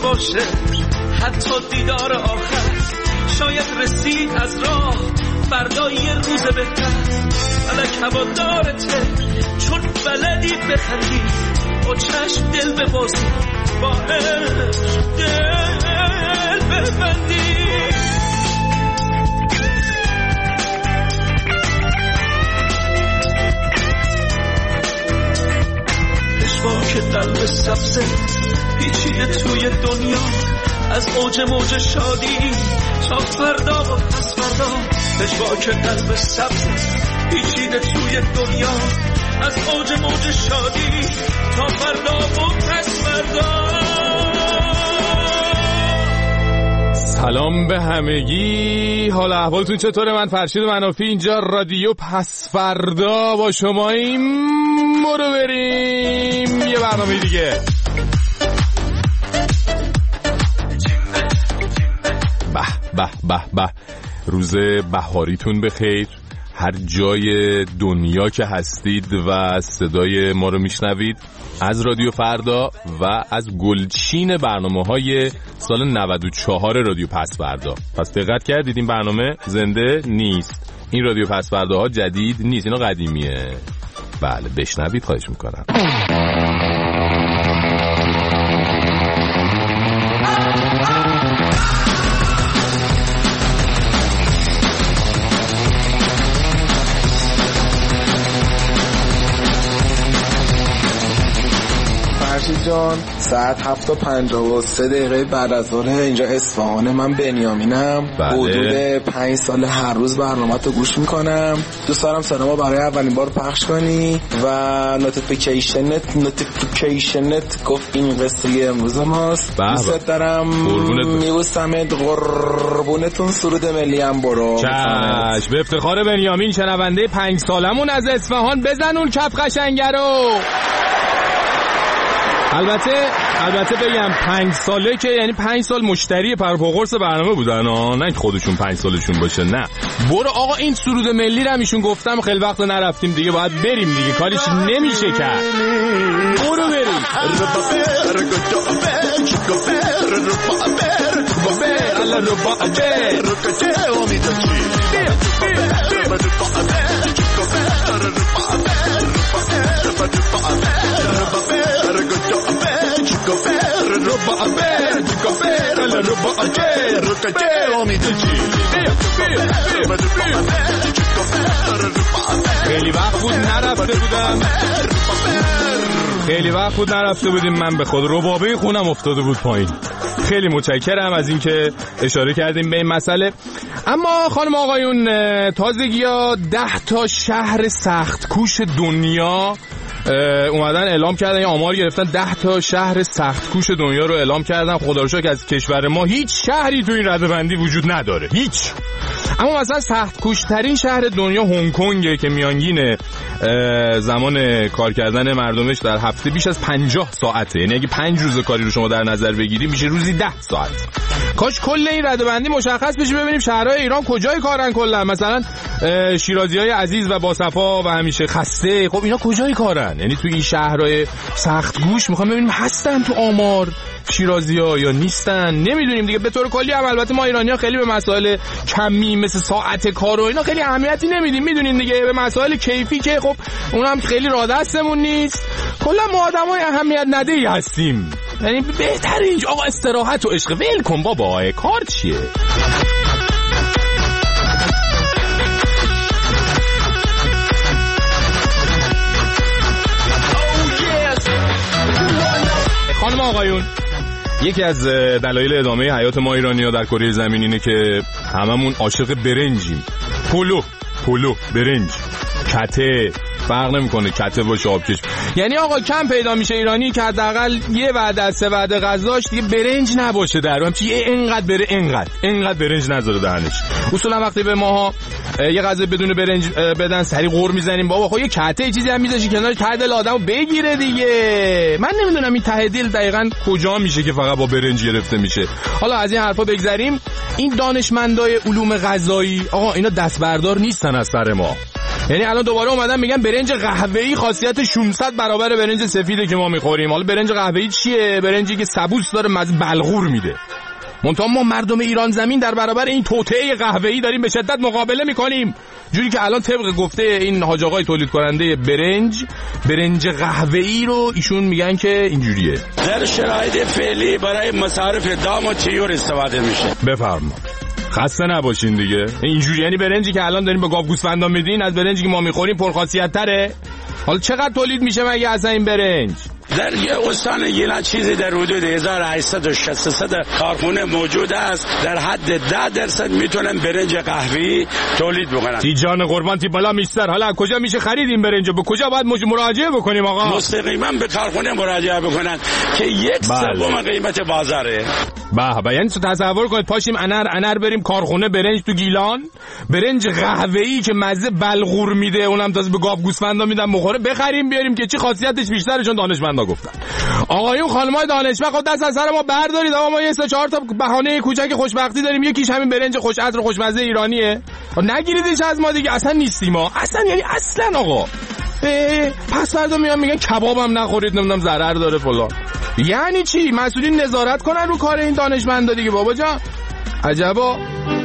باشه حتی دیدار آخر، شاید رسید از راه فردا یه روز بهتر. فلک هوادارته چون بلدی بخندی، با چشم دل ببازی، با عشق دل ببندی. اشواک قلب سبزه پیچیده توی دنیا، از اوج موج شادی تا فردا و پس فردا. اشواک قلب سبزه پیچیده توی دنیا، از اوج موج شادی تا فردا و پس فردا. سلام به همگی، حال احوالتون چطوره؟ من فرشید منافی، اینجا رادیو پس فردا با شماییم. برو بریم یه برنامه دیگه. به به به به، روز بهاریتون بخیر. هر جای دنیا که هستید و صدای ما رو میشنوید از رادیو فردا و از گلچین برنامه‌های سال 94 رادیو پس فردا. پس دقت کردید این برنامه زنده نیست، این رادیو پس فرداها جدید نیست، اینا قدیمیه. بله بشنوید خواهش میکنم. جان ساعت 7:53 بعد از ظهر اینجا اصفهان. من بنیامینم، حدود 5 سال هر روز برنامه‌تو گوش میکنم. دوست دارم سلامو برای اولین بار پخش کنی و نوتیفیکیشنت گفت این قصه امروز ماست. دوست دارم میبوسمت، قربونتون، سرود ملی هم برو. چشم، به افتخار بنیامین شنونده 5 سالمون از اصفهان. بزن اون کف قشنگه رو. البته بگم 5 ساله که یعنی 5 سال مشتری پرپاقرص برنامه بودن، نه خودشون 5 سالشون باشه. نه برو آقا، این سرود ملی رو میشون گفتم خیلی وقت نرفتیم دیگه، باید بریم دیگه، کاریش نمیشه کرد. برو بریم. خیلی وقت بود نرفته بودیم. من به خود ربابه خونم افتاده بود پایین. خیلی متشکرم از اینکه اشاره کردیم به این مسئله. اما خانم آقایون، تازگی‌ها 10 تا شهر سخت کوش دنیا اومدن اعلام کردن، یه آمار گرفتن، 10 تا شهر سخت کوش دنیا رو اعلام کردن. خدا رو شکر از کشور ما هیچ شهری تو این ردبندی وجود نداره، هیچ. اما مثلا سخت کوش ترین شهر دنیا هنگ کنگه که میانگین زمان کار کردن مردمش در هفته بیش از 50 ساعته. یعنی اگه 5 روز کاری رو شما در نظر بگیری میشه روزی 10 ساعت. کاش کل این ردبندی مشخص بشه، ببینیم شهرهای ایران کجای کارن کلا. مثلا شیرازیای عزیز و باصفا و همیشه خسته، خب اینا کجای کارن؟ یعنی توی این شهرهای سخت گوش میخوام ببینیم هستن تو آمار شیرازی‌ها یا نیستن، نمیدونیم دیگه. به طور کلی هم البته ما ایرانی‌ها خیلی به مسائل کمی مثل ساعت کار و اینا خیلی اهمیتی نمیدیم، میدونین دیگه. به مسائل کیفی که خب اونم خیلی راه دستمون نیست. کلا ما آدمای اهمیت ندهی هستیم. یعنی بهتره اینجا آقا استراحت و عشق، ول کن بابا، کار چیه؟ خانم آقایون، یکی از دلایل ادامه حیات ما ایرانی‌ها در کره زمین اینه که هممون عاشق برنجیم. پلو، برنج، کته، فرق نمیکنه کته باشه آبکش. یعنی آقا کم پیدا میشه ایرانی که حداقل یه وعده از 3 وعده غذاش دیگه برنج نباشه، در هم چی اینقدر بره اینقدر برنج نذاره دهنش. اصولا وقتی به ماها یه غذا بدون برنج بدن سری غور میزنیم، بابا خب یه کته چیزی هم میذاشی کنار ته دل آدمو بگیره دیگه. من نمیدونم این ته دل دقیقاً کجا میشه که فقط با برنج گرفته میشه. حالا از این حرفا بگذریم. این دانشمندای علوم غذایی آقا اینا دست بردار نیستن از سر ما. یعنی الان دوباره اومدن میگن برنج قهوه‌ای خاصیت 600 برابر برنج سفیده که ما میخوریم. حالا برنج قهوه‌ای چیه؟ برنجی که سبوس داره مزه بلغور میده. منتها ما مردم ایران زمین در برابر این توطئه قهوه‌ای داریم به شدت مقابله میکنیم، جوری که الان طبق گفته این حاج آقای تولید کننده برنج قهوه‌ای رو ایشون میگن که اینجوریه. در شرایط فعلی برای مصارف دام و طیور استفاده میشه. بفرما. خسته نباشین دیگه. اینجوری یعنی برنجی که الان داریم به گاو گوسفندا میدین از برنجی که ما میخوریم پرخاصیت تره. حالا چقدر تولید میشه مگه اصلا این برنج؟ در یه استان گیلان چیزی در حدود 1800 کارخونه موجود است. در حد 10% میتونن برنج قهوه‌ای تولید بکنن. تی جان قربان تی بالا میستر. حالا کجا میشه خرید این برنجو؟ به کجا باید مراجعه بکنیم آقا؟ مستقیما به کارخونه مراجعه بکنن که 1/3 قیمت بازاره. به یعنی تصور کنید پاشیم انر بریم کارخونه برنج تو گیلان، برنج قهوه‌ای که مزه بلغور میده، اونم تازه به گاو گوسفندا میدن بخوره، بخریم بیاریم که چی خاصیتش بیشتره. چون دانشمندا گفتن آقایون خانمای دانشمند خود دست از سر ما بردارید. اما ما یه 3-4 تا بهانه کوچک خوشبختی داریم، یکیش همین برنج خوش عطر و خوشمزه ایرانیه. نگیریدش از ما دیگه، اصلا نیستیم ما اصلا، یعنی اصلا آقا. پس فردا میان میگن کبابم نخورید، نمیدونم ضرر داره فلان. یعنی چی؟ مسئولین نظارت کنن رو کار این دانشمندا دیگه بابا جان. عجبا.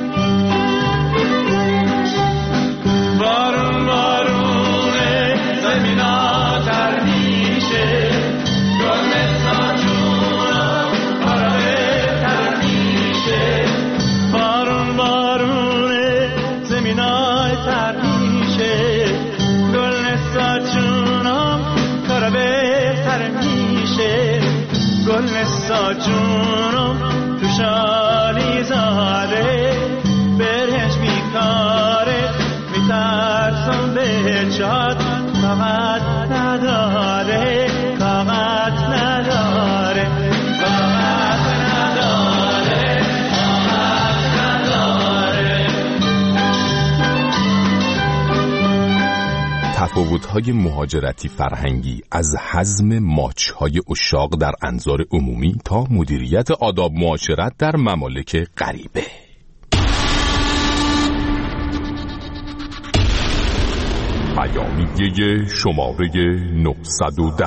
بارون بارونه زمینا تر میشه، گل ساجونا آره تر میشه. بارون بارونه زمینا تر میشه، گل ساجونا کار بهتر میشه. گل ساجونا تو شالی زاره برنج میکاره، میترسم به جاد طاقت نداره، طاقت نداره، طاقت نداره، طاقت نداره. تفاوت‌های مهاجرتی فرهنگی از هضم ماچ‌های عشاق در انظار عمومی تا مدیریت آداب معاشرت در ممالک غریبه. بیانیه شماره 910.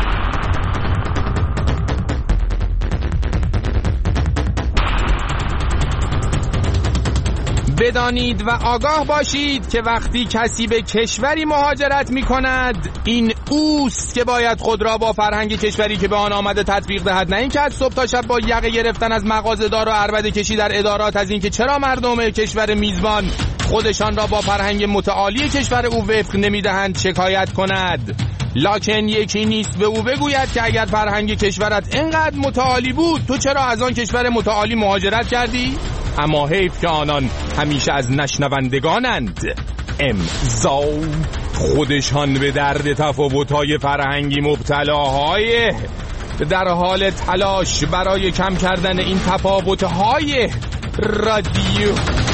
بدانید و آگاه باشید که وقتی کسی به کشوری مهاجرت می کند، این اوست که باید خود را با فرهنگ کشوری که به آن آمده تطبیق دهد، نه این که از صبح تا شب با یقه گرفتن از مغازه‌دار و عربده کشی در ادارات از این که چرا مردم کشور میزبان خودشان را با فرهنگ متعالی کشور او وفق نمیدهند شکایت کند. لکن یکی نیست به او بگوید که اگر فرهنگ کشورت اینقدر متعالی بود تو چرا از آن کشور متعالی مهاجرت کردی؟ اما حیف که آنان همیشه از نشنوندگانند. امضا خودشان به درد تفاوت‌های فرهنگی مبتلاهای در حال تلاش برای کم کردن این تفاوت‌های رادیو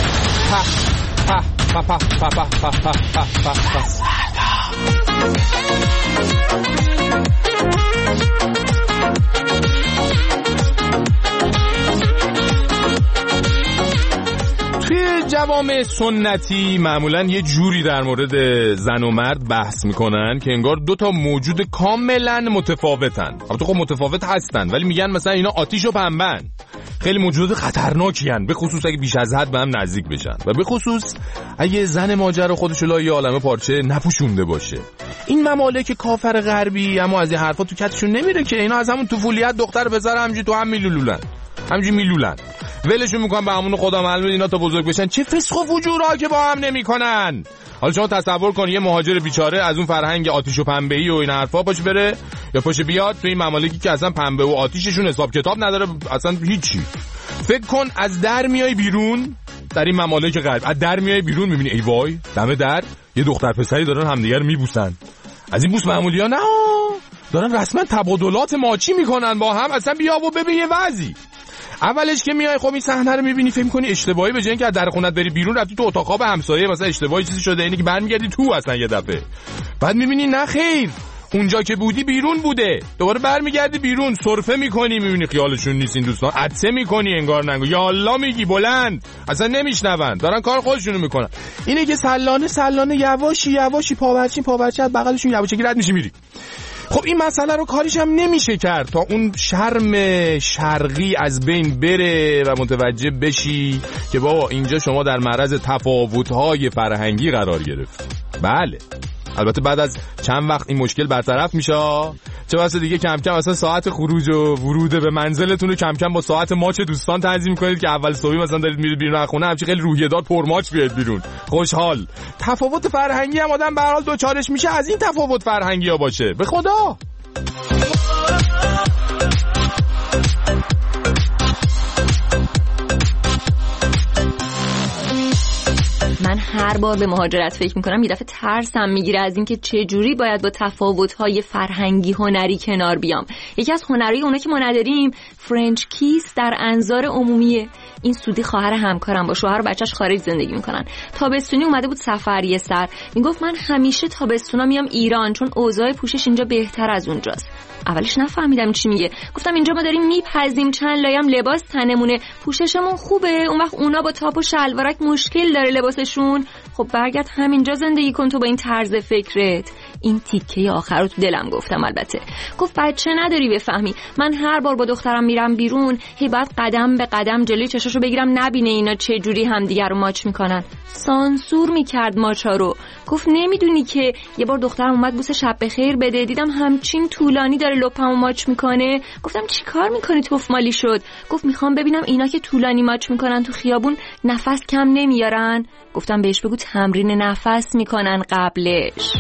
توی جوامع سنتی معمولا یه جوری در مورد زن و مرد بحث میکنن که انگار دو تا موجود کاملا متفاوتن. البته خب متفاوت هستن ولی میگن مثلا اینا آتیش و پنبه‌ن. خیلی موجود خطرناکی هن، به خصوص اگه بیش از حد به هم نزدیک بشن و به خصوص اگه زن ماجرا خودشو لای یه عالمه پارچه نپوشونده باشه. این ممالک کافر غربی اما از این حرفا تو کتشون نمیره که اینا از همون طفولیت دختر پسر همینجوری تو هم میلولن ولشون میکنن به همون خدا معلوم اینا تا بزرگ بشن چه فسق و فجورا که با هم نمیکنن. حالا شما تصور کن یه مهاجر بیچاره از اون فرهنگ آتیش و پنبه‌ای و این حرفا پاش بره یا پاش بیاد تو این ممالکی که اصلا پنبه و آتیششون حساب کتاب نداره، اصلا هیچی. فکر کن از در میای بیرون در این ممالک غرب، از در میای بیرون میبینی ای وای دم در یه دختر پسری دارن همدیگه رو میبوسن. از این بوس معمولی‌ها نه، دارن رسما تبادلات ماچی میکنن با هم. اصلا بیا و ببین یه وضعی. اولش که میای خب این صحنه رو میبینی فکر می‌کنی اشتباهی، به جای اینکه از در خونت بری بیرون رفتی تو اتاق خواب همسایه مثلا اشتباهی چیزی شده، اینی که برمیگردی تو اصلا یه دفعه بعد میبینی نه خیر اونجا که بودی بیرون بوده، دوباره برمیگردی بیرون، سرفه میکنی، میبینی خیالشون نیست این دوستان، عطسه میکنی انگار نگو، یا الله میگی بلند، اصلا نمیشنون، دارن کار خودشونو میکنن. اینه که سلانه یواشی پاورچین بغلشون یواشکی رد میشی میری. خب این مسئله رو کاریش هم نمیشه کرد تا اون شرم شرقی از بین بره و متوجه بشی که بابا اینجا شما در معرض تفاوت‌های فرهنگی قرار گرفت. بله، البته بعد از چند وقت این مشکل برطرف میشه، چه واسه دیگه کم کم مثلا ساعت خروج و ورود به منزلتون رو کم کم با ساعت ماچ دوستان تنظیم کنید که اول صبحی مثلا دارید میرید بیرون از خونه همچین خیلی روحیه دار پر ماچ بیاد بیرون، خوشحال. تفاوت فرهنگی هم آدم به هر حال دوچارش میشه از این تفاوت فرهنگی ها باشه، به خدا. من هر بار به مهاجرت فکر میکنم یه دفعه ترسم میگیره از اینکه چه جوری باید با تفاوت‌های فرهنگی هنری کنار بیام. یکی از هنرهای اونا که ما نداریم فرنچ کیس در انظار عمومیه. این سودی خواهر همکارم با شوهر و بچه‌ش خارج زندگی میکنن. تابستونی اومده بود سفریه سر، میگفت من همیشه تابستونا میام ایران چون اوضاع پوشش اینجا بهتر از اونجاست. اولش نفهمیدم چی میگه، گفتم اینجا ما داریم میپزیم چند لایم لباس تنمونه، پوششمون خوبه، اون وقت اونا با تاپ و شلوارک مشکل داره لباسشون. خب برگرد همینجا زندگی کن تو با این طرز فکرت. این تیکه آخر رو تو دلم گفتم. البته گفت بچه نداری بفهمی، من هر بار با دخترم میرم بیرون هی باید قدم به قدم جلوی چشاشو بگیرم نبینه اینا چه جوری همدیگه رو ماچ میکنن. سانسور میکرد ماچا رو. گفت نمیدونی که یه بار دخترم اومد بوسه شب بخیر بده، دیدم همچین طولانی داره لپمو ماچ میکنه. گفتم چی کار میکنی توف مالی شد؟ گفت میخوام ببینم اینا که طولانی ماچ میکنن تو خیابون نفس کم نمیارن. گفتم بهش بگو تمرین نفس میکنن قبلش.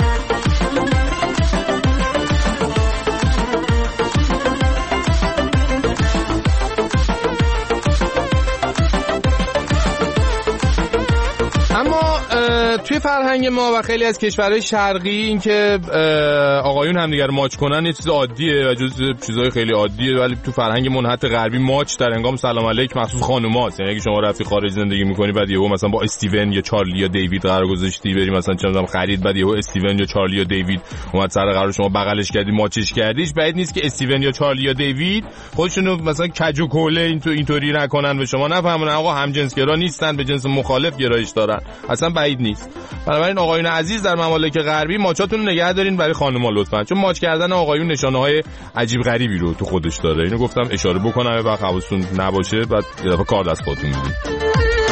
اما توی فرهنگ ما و خیلی از کشورهای شرقی این که آقایون همدیگر ماچ کنن یه چیز عادیه و جزو چیزای خیلی عادیه، ولی تو فرهنگ منحط غربی ماچ در هنگام سلام علیک مخصوص خانوماست. یعنی اگه شما رفتی خارج زندگی میکنی بعد یهو مثلا با استیون یا چارلی یا دیوید قرار گذاشتی بری مثلا چه می‌دونم خرید، بعد یهو استیون یا چارلی یا دیوید اومد سر قرار شما بغلش کردی ماچش کردیش، بعید نیست که استیون یا چارلی یا دیوید خودشونو مثلا کج و کوله اینطوری نکنن و شما نفهمون آقا همجنسگرا نیستن، به جنس مخالف گرایش دارن. اصلا بعید نیست. بنابراین آقایون عزیز در ممالک غربی ماچاتون نگه دارین برای خانم‌ها لطفاً، چون ماچ کردن آقایون نشانه‌های عجیب غریبی رو تو خودش داره. اینو گفتم اشاره بکنم یه وقت حواستون نباشه بعد یه دفعه کار دست خودتون میدید.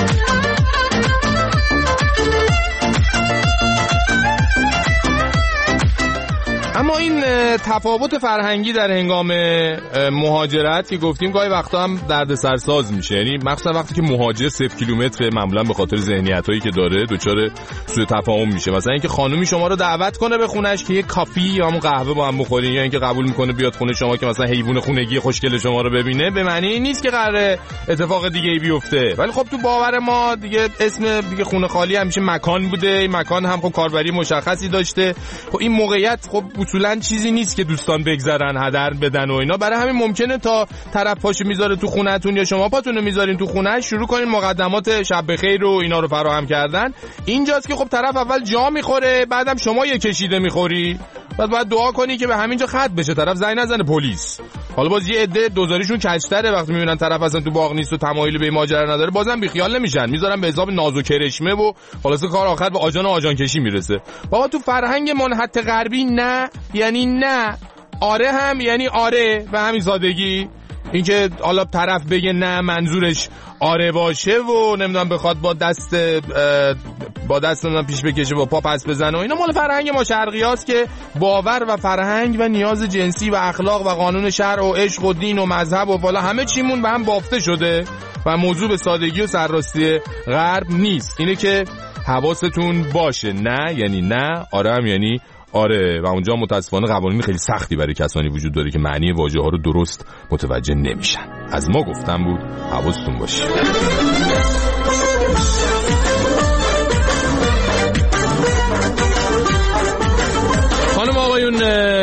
اما این تفاوت فرهنگی در هنگام مهاجرت که گفتیم گاهی وقتا هم دردسرساز میشه، یعنی مخصوصا وقتی که مهاجر 0 کیلومتر معمولا به خاطر ذهنیتایی که داره دچار سوء تفاهم میشه. مثلا اینکه خانومی شما رو دعوت کنه به خونش که یه کافی یا همون قهوه با هم بخورین، یا اینکه قبول میکنه بیاد خونه شما که مثلا حیوان خونگی خوشگل شما رو ببینه، به معنی این نیست که قراره اتفاق دیگه ای بیفته. ولی خب تو باور ما دیگه اسم دیگه خونه خالی همیشه مکان بوده، این مکان هم خب کاربری مشخصی داشته. خب این موقعیت خب اصولا چیزی نیست که دوستان بگذرن هدر بدن و اینا، برای همین ممکنه تا طرف پاشو میذاره تو خونه‌تون یا شما پاتونو میذارین تو خونه شروع کنین مقدمات شب بخیر و اینا رو فراهم کردن. اینجاست که خب طرف اول جا میخوره، بعدم شما یه کشیده میخوری، بعد باید دعا کنی که به همینجا ختم بشه، طرف زنگ نزنه پلیس. حالا باز یه عده دوزاریشون کج‌تره، وقتی میبینن طرف اصلا تو باغ نیست و تمایلی به ماجرا نداره بازم بیخیال نمیشن، میذارن به حساب ناز و کرشمه و خلاص کار آخر به آجان کشی میرسه. بابا تو فرهنگ منحط غربی نه یعنی نه، آره هم یعنی آره و همین سادگی. اینکه حالا طرف بگه نه منظورش آره باشه و نمیدونم بخواد با دست نمیدونم پیش بکشه با پا پس بزنه و اینا مال فرهنگ ما شرقیاست که باور و فرهنگ و نیاز جنسی و اخلاق و قانون شرع و عشق و دین و مذهب و بالا همه چیمون به هم بافته شده و موضوع به سادگی و سرراستی غرب نیست. اینه که حواستون باشه، نه یعنی نه، آره هم یعنی آره. و اونجا متاسفانه قوانین خیلی سختی برای کسانی وجود داره که معنی واژه ها رو درست متوجه نمیشن. از ما گفتم بود حواستون باشه. خانم آقایون،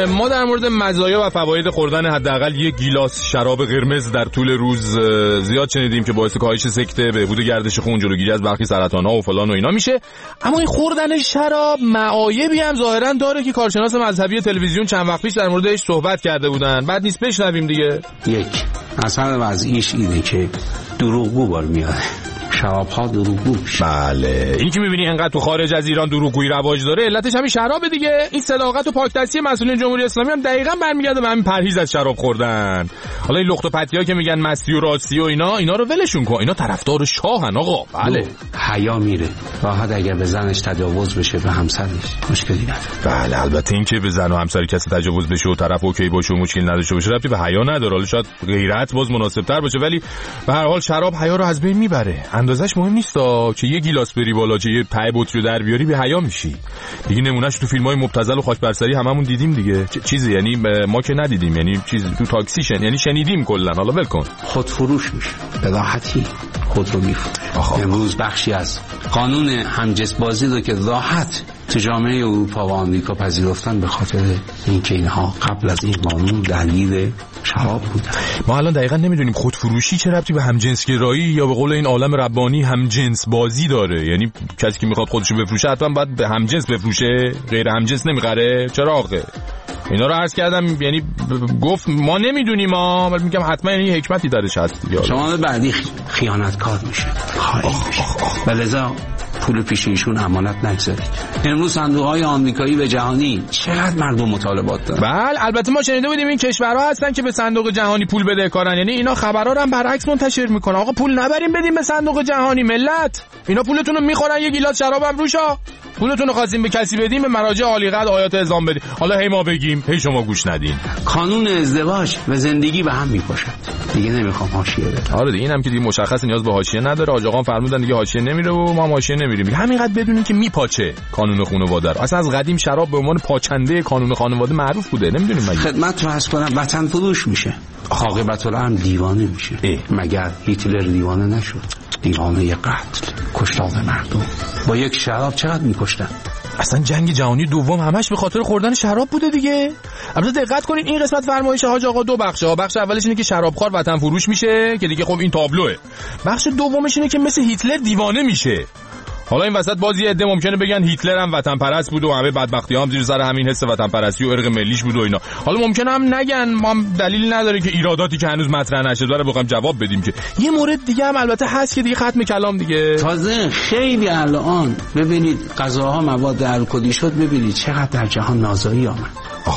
ما در مورد مزایا و فواید خوردن حداقل یک گیلاس شراب قرمز در طول روز زیاد شنیدیم که باعث کاهش سکته، بهبود گردش خون، جلوگیری از برخی سرطان‌ها و فلان و اینا میشه. اما این خوردن شراب معایبی هم ظاهرا داره که کارشناس مذهبی تلویزیون چند وقت پیش در موردش صحبت کرده بودن. بعد نیست بشنویم دیگه. یک اصلا وضعیش اینه که دروغگو بار میاره، شراب‌ها دروغگو میشه. بله، این که می‌بینی انقدر تو خارج از ایران دروغگویی رواج داره، علتش همین شرابه دیگه. این صداقت و پاکدستی مسئولین جمهوری اسلامی هم دقیقاً برمیگرده به همین پرهیز از شراب خوردن. حالا این لخت و پتی‌ها که میگن مستی و راستی و اینا رو ولشون کن. اینا طرفدار شاهن آقا. بله. حیا میره. راحت اگر به زنش تجاوز بشه به همسرش مشکلی نداره. بله، البته این که به زن و همسر کسی تجاوز بشه و طرف اوکی باشه و مشکل نداشته باشه ربطی به حیا نداره. حالا شاید غیرت باز مناسب‌تر باشه، ولی به هر حال شراب حیا رو از بین میبره. اندازش مهم نیست که یه گیلاس بری بالا، چه یه پای بطری در بیاری به حیا میشی دیگه. نمونهش تو فیلم‌های مبتذل و خاک بر سری هممون دیدیم دیگه. چیزی یعنی ما که ندیدیم، یعنی چیزی تو تاکسی یعنی شنیدیم کلا. حالا ول کن. خودفروش میشه، به راحتی خود رو میفروشه. امروز بخشی از قانون همجنس بازی رو که راحت تو جامعه اروپا و آمریکا پذیرفتن به خاطر اینکه اینها قبل از این قانون درگیر شراب بودن. ما الان دقیقاً نمیدونیم خودفروشی چه ربطی به همجنسگرایی یا به قول این عالم ربانی همجنس بازی داره. یعنی کسی که میخواد خودشو بفروشه حتما باید به همجنس بفروشه، غیر همجنس نمیخره؟ چرا آخه؟ اینا رو عرض کردم، یعنی گفت ما نمیدونیم ولی میگم حتما یعنی حکمتی درش هست. شما بعدی خیانتکار میشه، خائن میشه. ولذا پول پیش ایشون امانت نگذارید. امروز صندوق‌های آمریکایی و جهانی چقدر مردم مطالبات دارن. بله، البته ما شنیده بودیم این کشورها هستن که به صندوق جهانی پول بدهکارن. یعنی اینا خبرها رو هم برعکس منتشر میکنن. آقا پول نبریم بدیم به صندوق جهانی ملت. اینا پولتون رو میخورن، یه گیلاس شرابم روشا. پولتون رو خواستیم به کسی بدیم، به مراجع عالی قدر آیات اعظام بدیم. حالا هی ما بگیم، هی شما گوش ندین. قانون ازدواج و زندگی به هم میپاشد. دیگه نمیخوام حاشیه بدم. آره دیگه، اینم که دیگه مشخص نیاز به حاشیه نداره. آقا آقا فرمودن دیگه حاشیه نمیره و ما حاشیه نمیریم. همینقدر بدونین که میپاچه قانون خانواده رو. اصلا از قدیم شراب به عنوان پاچنده قانون خانواده معروف بوده. نمیدونیم مگه. خدمت رو عرض کنم، وطن فروش میشه. عاقبت الامر دیوانه میشه. مگر هیتلر دیوانه نشد؟ دیوانه قتل، کشتار مردم. با یک شراب چقدر میکشتن؟ اصلا جنگ جهانی دوم همش به خاطر خوردن شراب بوده دیگه. البته دقت کنین این قسمت فرمایش حاج آقا دو بخشه. بخش اولش اینه که شرابخوار وطن فروش میشه که دیگه خب این تابلوه. بخش دومش اینه که مثل هیتلر دیوانه میشه. حالا این وسط باز یه عده ممکنه بگن هیتلر هم وطن پرست بود و همه بدبختی هم زیر سر همین حس وطن پرستی و ارق ملیش بود و اینا. حالا ممکنه هم نگن، ما هم دلیلی نداره که ایراداتی که هنوز مطرح نشده رو بخوایم جواب بدیم. که یه مورد دیگه هم البته هست که دیگه ختم کلام دیگه. تازه خیلی الان ببینید غذاها مواد الکلی شد، ببینید چقدر در جهان نازایی آمد.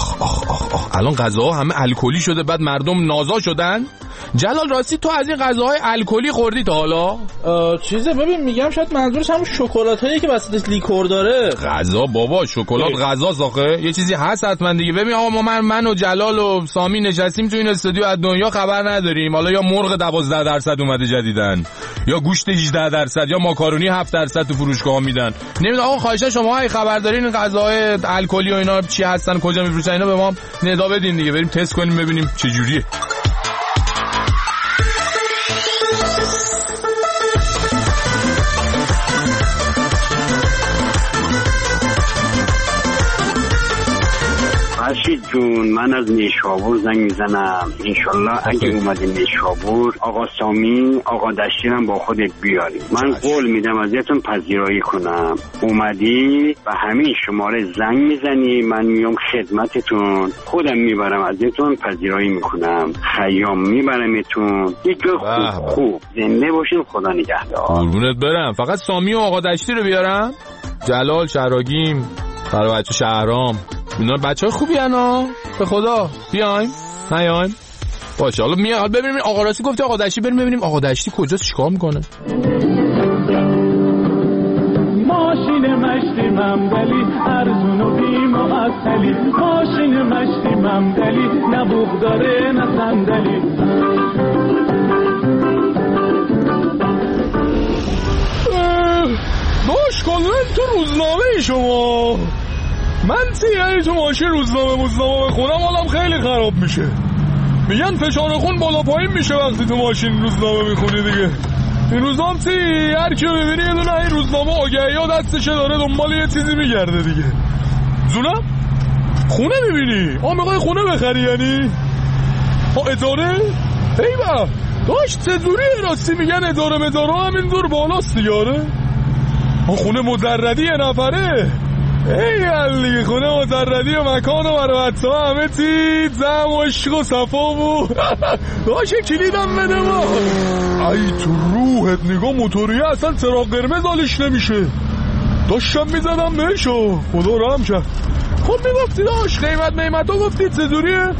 آخ الان غذاها همه الکلی شده، بعد مردم نازا شدن. جلال راستی تو از این غذاهای الکلی خوردی تا حالا؟ چیزه ببین میگم شاید منظورش همون شکلاتایی که وسطش لیکور داره. غذا بابا، شکلات غذا ساخه یه چیزی هست حتما دیگه. ببین آقا من و جلال و سامی نشستیم تو این استودیو، از دنیا خبر نداریم. حالا یا مرغ 12% اومده جدیدن، یا گوشت 18%، یا ماکارونی 7% تو فروشگاه میدن. نمیدونم آقا، خواهشاً شما اگه خبر دارین این غذاهای الکلی و اینا چی هستن، کجا میفروشن، اینا به ما ندا بدین دیگه، بریم تست کنیم ببینیم چه جوریه. فرشید جون، من از نیشابور زنگ میزنم. انشالله اگه اومدی نیشابور آقا سامی آقا دشتیرم با خودت بیاری. من قول میدم ازتون پذیرایی کنم. اومدی و همین شماره زنگ میزنی، من میام خدمتتون، خودم میبرم ازتون پذیرایی میکنم، خیام میبرمتون. یه جور خوب زنده باشین، خدا نگهدار. قربونت برم. فقط سامی و آقا دشتی رو بیارم؟ جلال، شراگیم، برای بچه شهرام، اینا بچه‌ها خوبی هستن به خدا. بیایم نیایم باشه. حالا میاد ببینیم آقا راستی گفته آقا دشتی، بریم ببینیم آقا دشتی کجاست، چیکار میکنه. ماشین مشتی ممدلی ارزون و بی معطلی، ماشین مشتی ممدلی نه بوق داره نه صندلی. باش کاملا تو روزنامه شما من یعنی تو ماشین روزنامه بخونم حالم خیلی خراب میشه. میگن فشار خون بالا پایین میشه وقتی تو ماشین روزنامه میخونی دیگه. این روزنامه هر کیو ببینی یه دونه این روزنامه آگهی ها دستشه داره دنبال یه چیزی میگرده دیگه. زونم خونه میبینی؟ میخوای خونه بخری یعنی؟ اجاره؟ ایوه داشت چجوریه راستی میگن اجاره مجاره همینطور بالاست دیگاره؟ خونه مجردی یه نفره؟ ای علی خونه مجردی و مکان و برای بچه ها همه چی زم و عشق و صفا و داشت کلیدم بده ما. ای تو روحت نگاه موتوریه اصلا چراغ قرمز حالش نمیشه. داشتم میزدم بهشو خدا رحم کرد. خب میگفتی داشت قیمت میمت ها گفتی چجوریه؟